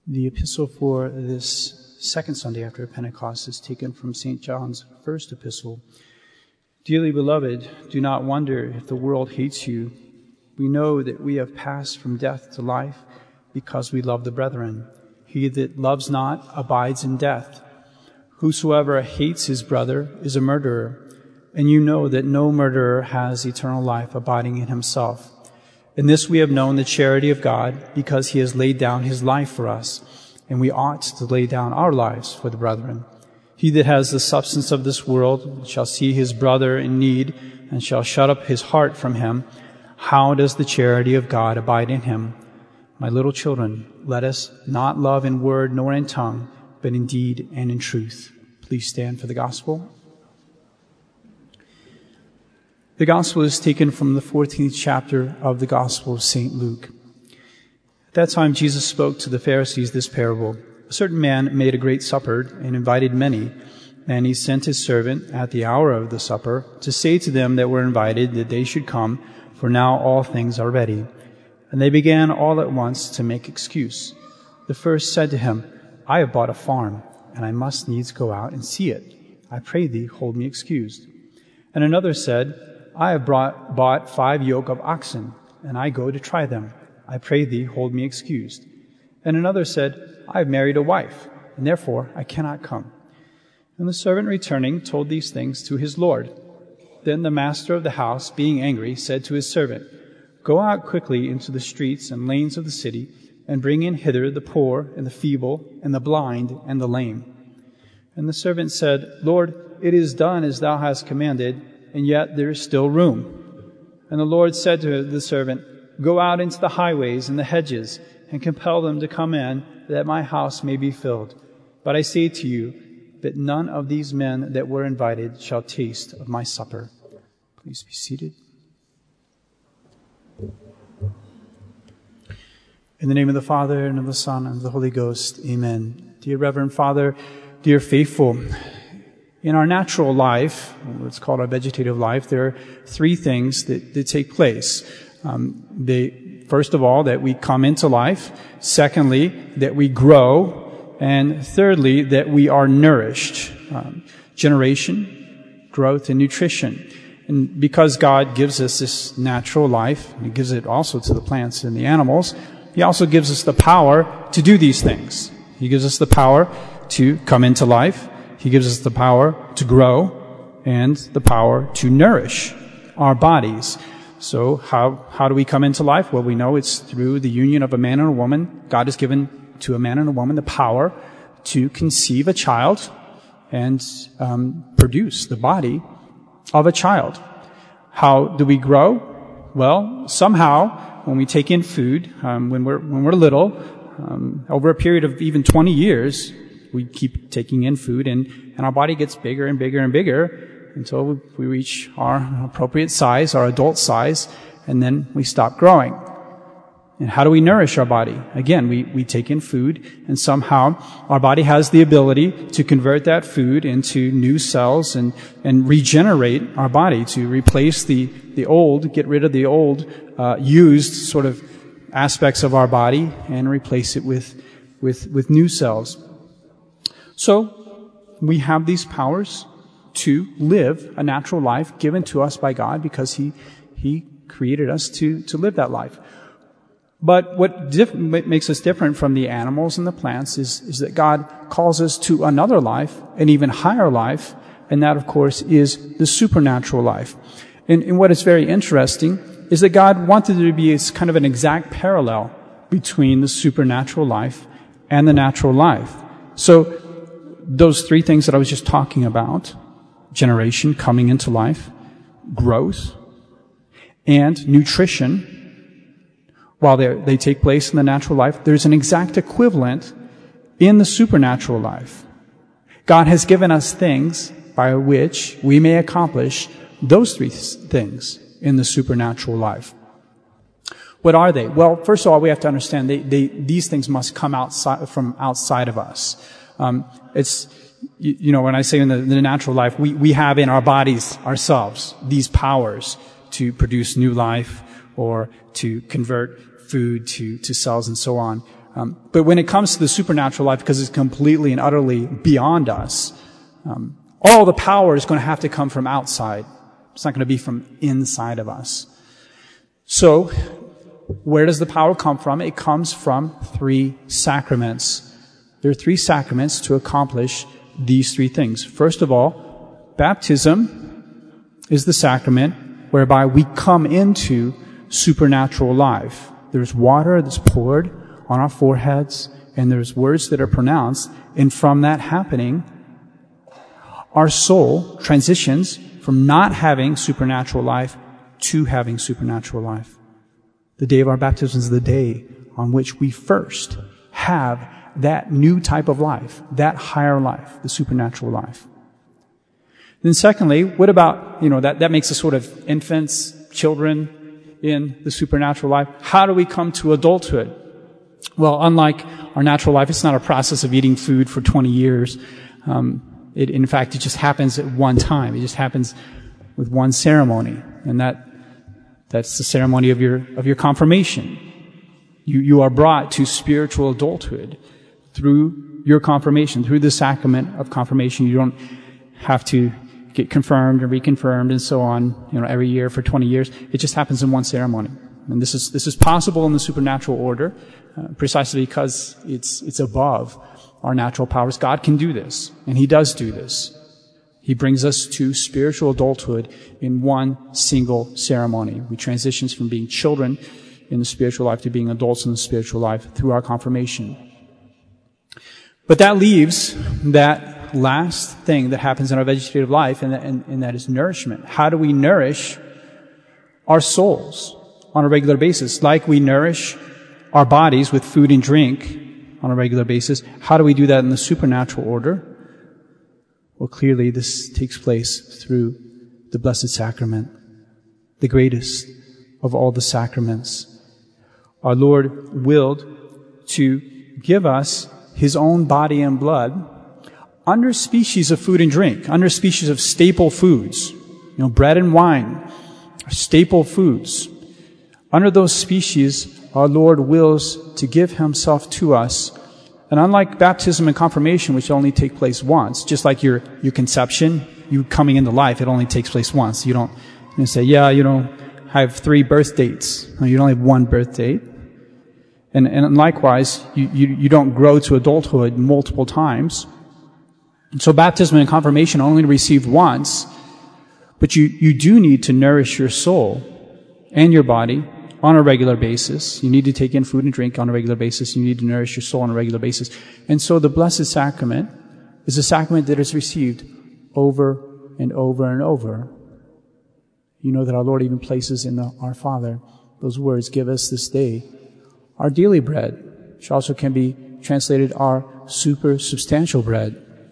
The epistle for this second Sunday after Pentecost is taken from St. John's first epistle. Dearly beloved, do not wonder if the world hates you. We know that we have passed from death to life because we love the brethren. He that loves not abides in death. Whosoever hates his brother is a murderer, and you know that no murderer has eternal life abiding in himself. In this we have known the charity of God, because he has laid down his life for us, and we ought to lay down our lives for the brethren. He that has the substance of this world shall see his brother in need, and shall shut up his heart from him. How does the charity of God abide in him? My little children, let us not love in word nor in tongue, but in deed and in truth. Please stand for the gospel. The gospel is taken from the 14th chapter of the Gospel of St. Luke. At that time, Jesus spoke to the Pharisees this parable. A certain man made a great supper and invited many, and he sent his servant at the hour of the supper to say to them that were invited that they should come, for now all things are ready. And they began all at once to make excuse. The first said to him, I have bought a farm, and I must needs go out and see it. I pray thee, hold me excused. And another said, I have bought 5 yoke of oxen, and I go to try them. I pray thee, hold me excused. And another said, I have married a wife, and therefore I cannot come. And the servant returning told these things to his lord. Then the master of the house, being angry, said to his servant, Go out quickly into the streets and lanes of the city, and bring in hither the poor, and the feeble, and the blind, and the lame. And the servant said, Lord, it is done as thou hast commanded, and yet there is still room. And the Lord said to the servant, Go out into the highways and the hedges, and compel them to come in, that my house may be filled. But I say to you, that none of these men that were invited shall taste of my supper. Please be seated. In the name of the Father, and of the Son, and of the Holy Ghost, amen. Dear Reverend Father, dear faithful, in our natural life, what's called our vegetative life, there are 3 things that take place. First of all, that we come into life. Secondly, that we grow. And thirdly, that we are nourished. Generation, growth, and nutrition. And because God gives us this natural life, and He gives it also to the plants and the animals, He also gives us the power to do these things. He gives us the power to come into life. He gives us the power to grow and the power to nourish our bodies. So how do we come into life? Well, we know it's through the union of a man and a woman. God has given to a man and a woman the power to conceive a child and produce the body of a child. How do we grow? Well, somehow when we take in food, when we're little, over a period of even 20 years, we keep taking in food, and our body gets bigger and bigger and bigger until we reach our appropriate size, our adult size, and then we stop growing. And how do we nourish our body? Again, we take in food, and somehow our body has the ability to convert that food into new cells and regenerate our body, to replace the old, get rid of the old, used sort of aspects of our body and replace it with new cells. So, we have these powers to live a natural life given to us by God because He created us to live that life. But what makes us different from the animals and the plants is that God calls us to another life, an even higher life, and that, of course, is the supernatural life. And what is very interesting is that God wanted there to be a kind of an exact parallel between the supernatural life and the natural life. So, those 3 things that I was just talking about, generation, coming into life, growth, and nutrition, while they take place in the natural life, there's an exact equivalent in the supernatural life. God has given us things by which we may accomplish those 3 things in the supernatural life. What are they? Well, first of all, we have to understand these things must come from outside of us. It's, when I say in the natural life, we have in our bodies ourselves these powers to produce new life or to convert food to cells and so on. But when it comes to the supernatural life, because it's completely and utterly beyond us, all the power is going to have to come from outside. It's not going to be from inside of us. So, where does the power come from? It comes from 3 sacraments. There are 3 sacraments to accomplish these 3 things. First of all, baptism is the sacrament whereby we come into supernatural life. There's water that's poured on our foreheads, and there's words that are pronounced, and from that happening, our soul transitions from not having supernatural life to having supernatural life. The day of our baptism is the day on which we first have that new type of life, that higher life, the supernatural life. Then secondly, what about, that makes us sort of infants, children in the supernatural life. How do we come to adulthood? Well, unlike our natural life, it's not a process of eating food for 20 years. In fact, it just happens at one time. It just happens with one ceremony. And that's the ceremony of your confirmation. You are brought to spiritual adulthood through your confirmation, through the sacrament of confirmation. You don't have to get confirmed or reconfirmed and so on, every year for 20 years. It just happens in one ceremony. And this is possible in the supernatural order, precisely because it's above our natural powers. God can do this, and He does do this. He brings us to spiritual adulthood in one single ceremony. We transition from being children in the spiritual life to being adults in the spiritual life through our confirmation. But that leaves that last thing that happens in our vegetative life, and that is nourishment. How do we nourish our souls on a regular basis? Like we nourish our bodies with food and drink on a regular basis. How do we do that in the supernatural order? Well, clearly this takes place through the Blessed Sacrament, the greatest of all the sacraments. Our Lord willed to give us His own body and blood under species of food and drink, under species of staple foods. Bread and wine are staple foods. Under those species, our Lord wills to give Himself to us. And unlike baptism and confirmation, which only take place once, just like your conception, you coming into life, it only takes place once. You don't say, I have 3 birth dates. No, you only have 1 birth date. And likewise, you don't grow to adulthood multiple times. And so baptism and confirmation are only received once, but you do need to nourish your soul and your body on a regular basis. You need to take in food and drink on a regular basis. You need to nourish your soul on a regular basis. And so the Blessed Sacrament is a sacrament that is received over and over and over. You know that our Lord even places in Our Father those words, "Give us this day our daily bread," which also can be translated our super substantial bread.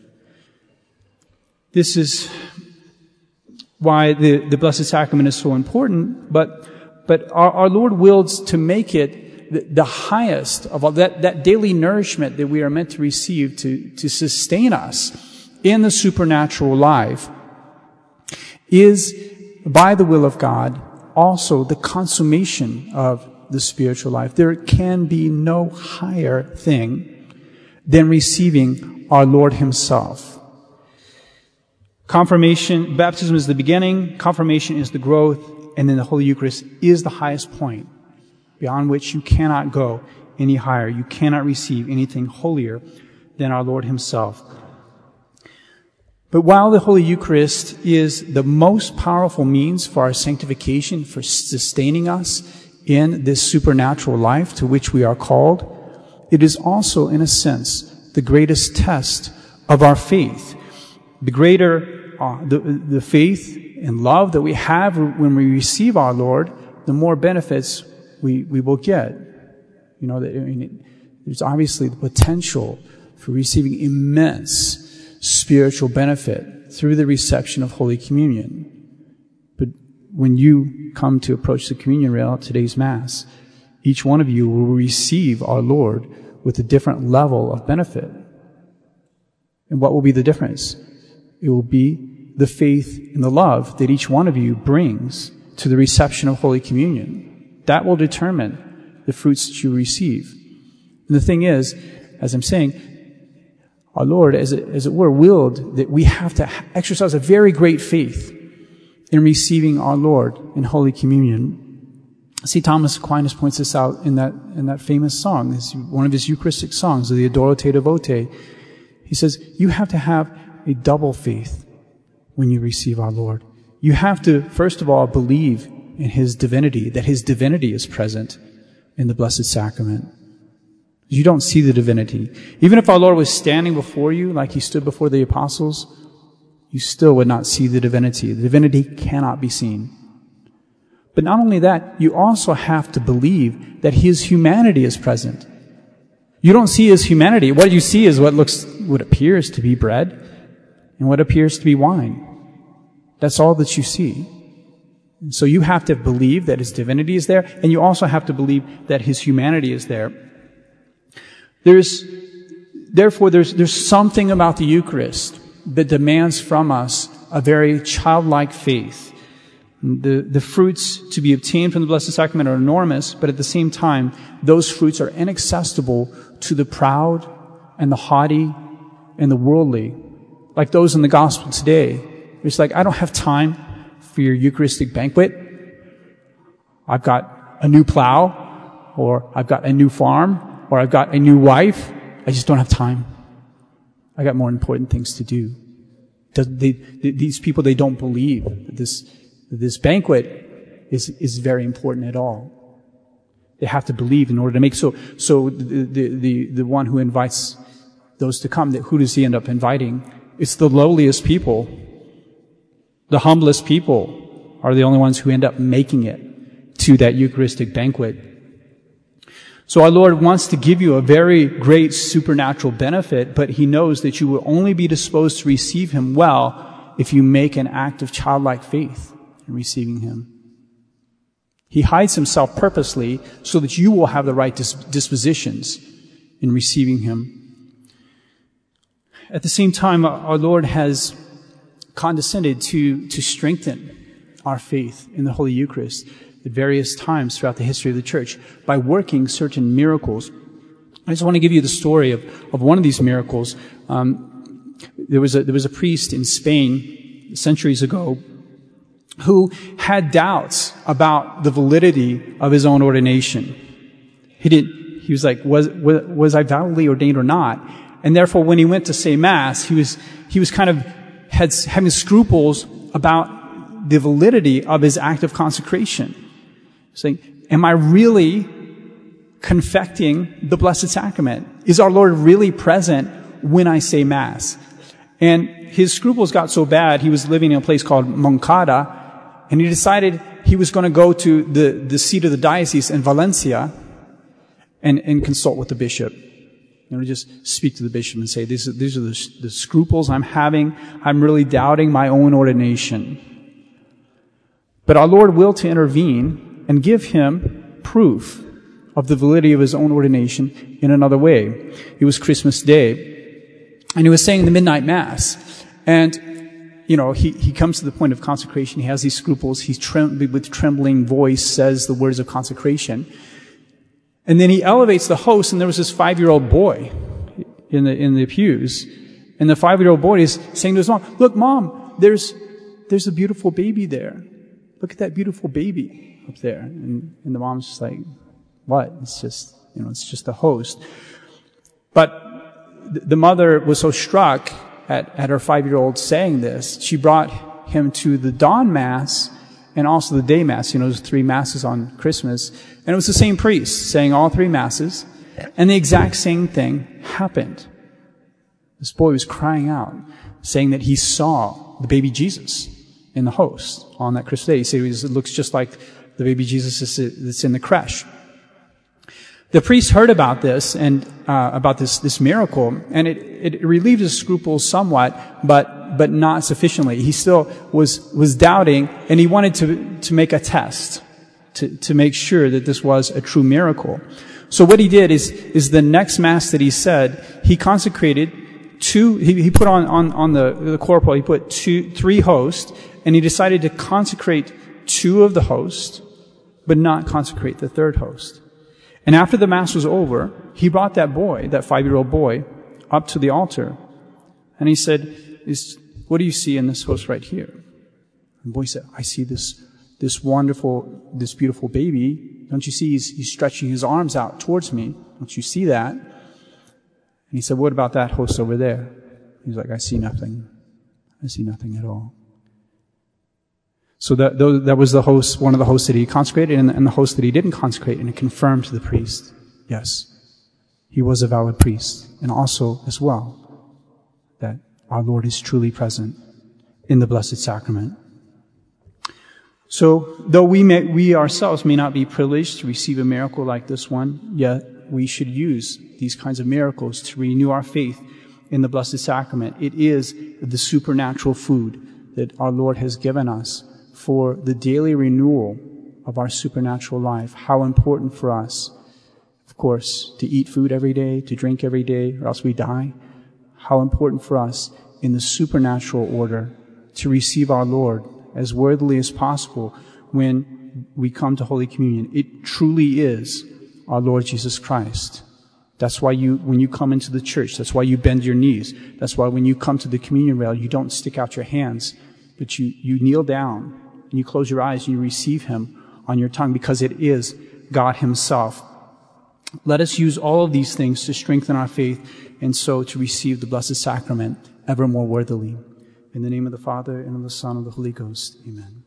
This is why the Blessed Sacrament is so important, but our Lord wills to make it the highest of all that daily nourishment that we are meant to receive to sustain us in the supernatural life is, by the will of God, also the consummation of the spiritual life. There can be no higher thing than receiving our Lord Himself. Baptism is the beginning, confirmation is the growth, and then the Holy Eucharist is the highest point, beyond which you cannot go any higher. You cannot receive anything holier than our Lord Himself. But while the Holy Eucharist is the most powerful means for our sanctification, for sustaining us in this supernatural life to which we are called, it is also, in a sense, the greatest test of our faith. The greater the faith and love that we have when we receive our Lord, the more benefits we will get. There's obviously the potential for receiving immense spiritual benefit through the reception of Holy Communion. But when you come to approach the communion rail at today's Mass, each one of you will receive our Lord with a different level of benefit. And what will be the difference? It will be the faith and the love that each one of you brings to the reception of Holy Communion. That will determine the fruits that you receive. And the thing is, as I'm saying, our Lord, as it were, willed that we have to exercise a very great faith in receiving our Lord in Holy Communion. St. Thomas Aquinas points this out in that famous song. It's one of his Eucharistic songs, the Adoro Te Devote. He says, you have to have a double faith when you receive our Lord. You have to, first of all, believe in His divinity, that His divinity is present in the Blessed Sacrament. You don't see the divinity. Even if our Lord was standing before you like He stood before the apostles, you still would not see the divinity. The divinity cannot be seen. But not only that, you also have to believe that His humanity is present. You don't see His humanity. What you see is what appears to be bread and what appears to be wine. That's all that you see. And so you have to believe that His divinity is there, and you also have to believe that His humanity is there. There's something about the Eucharist that demands from us a very childlike faith. The fruits to be obtained from the Blessed Sacrament are enormous, but at the same time, those fruits are inaccessible to the proud and the haughty and the worldly, like those in the gospel today. It's like, I don't have time for your Eucharistic banquet. I've got a new plow, or I've got a new farm, or I've got a new wife. I just don't have time. I got more important things to do. These people, they don't believe that this banquet is very important at all. They have to believe in order to make so the one who invites those to come, who does he end up inviting? It's the lowliest people. The humblest people are the only ones who end up making it to that Eucharistic banquet. So our Lord wants to give you a very great supernatural benefit, but He knows that you will only be disposed to receive Him well if you make an act of childlike faith in receiving Him. He hides Himself purposely so that you will have the right dispositions in receiving Him. At the same time, our Lord has condescended to strengthen our faith in the Holy Eucharist at various times throughout the history of the Church by working certain miracles. I just want to give you the story of one of these miracles. There was a priest in Spain centuries ago who had doubts about the validity of his own ordination. He was like, was I validly ordained or not? And therefore, when he went to say Mass, he was kind of having scruples about the validity of his act of consecration. Saying, am I really confecting the Blessed Sacrament? Is our Lord really present when I say Mass? And his scruples got so bad, he was living in a place called Moncada, and he decided he was going to go to the seat of the diocese in Valencia and consult with the bishop. Just speak to the bishop and say, these are the scruples I'm having. I'm really doubting my own ordination. But our Lord willed to intervene and give him proof of the validity of his own ordination in another way. It was Christmas Day, and he was saying the midnight Mass. And, he comes to the point of consecration. He has these scruples. He's with trembling voice says the words of consecration. And then he elevates the host, and there was this 5-year-old boy in the pews. And the 5-year-old boy is saying to his mom, "Look, Mom, there's a beautiful baby there. Look at that beautiful baby up there." And the mom's just like, "What? It's just a host." But the mother was so struck at her 5-year-old saying this, she brought him to the dawn Mass and also the day Mass. There's 3 Masses on Christmas. And it was the same priest saying all 3 Masses. And the exact same thing happened. This boy was crying out, saying that he saw the baby Jesus in the host on that Christmas day. He said it looks just like the baby Jesus that's in the creche. The priest heard about this and about this miracle, and it relieved his scruples somewhat, but not sufficiently. He still was doubting, and he wanted to make a test to make sure that this was a true miracle. So what he did is the next Mass that he said, he consecrated 2. He put on the corporal. He put 3 hosts, and he decided to consecrate 2 of the hosts, but not consecrate the 3rd host. And after the Mass was over, he brought that boy, that 5-year-old boy, up to the altar. And he said, what do you see in this host right here? And the boy said, I see this beautiful baby. Don't you see he's stretching his arms out towards me? Don't you see that? And he said, what about that host over there? He's like, I see nothing. I see nothing at all. So that was the host, one of the hosts that he consecrated, and the host that he didn't consecrate, and it confirmed to the priest, yes, he was a valid priest, and also as well that our Lord is truly present in the Blessed Sacrament. So, though we ourselves may not be privileged to receive a miracle like this one, yet we should use these kinds of miracles to renew our faith in the Blessed Sacrament. It is the supernatural food that our Lord has given us for the daily renewal of our supernatural life. How important for us, of course, to eat food every day, to drink every day, or else we die. How important for us in the supernatural order to receive our Lord as worthily as possible when we come to Holy Communion. It truly is our Lord Jesus Christ. That's why when you come into the church, that's why you bend your knees. That's why when you come to the communion rail, you don't stick out your hands, but you kneel down and you close your eyes and you receive Him on your tongue, because it is God Himself. Let us use all of these things to strengthen our faith and so to receive the Blessed Sacrament ever more worthily. In the name of the Father, and of the Son, and of the Holy Ghost. Amen.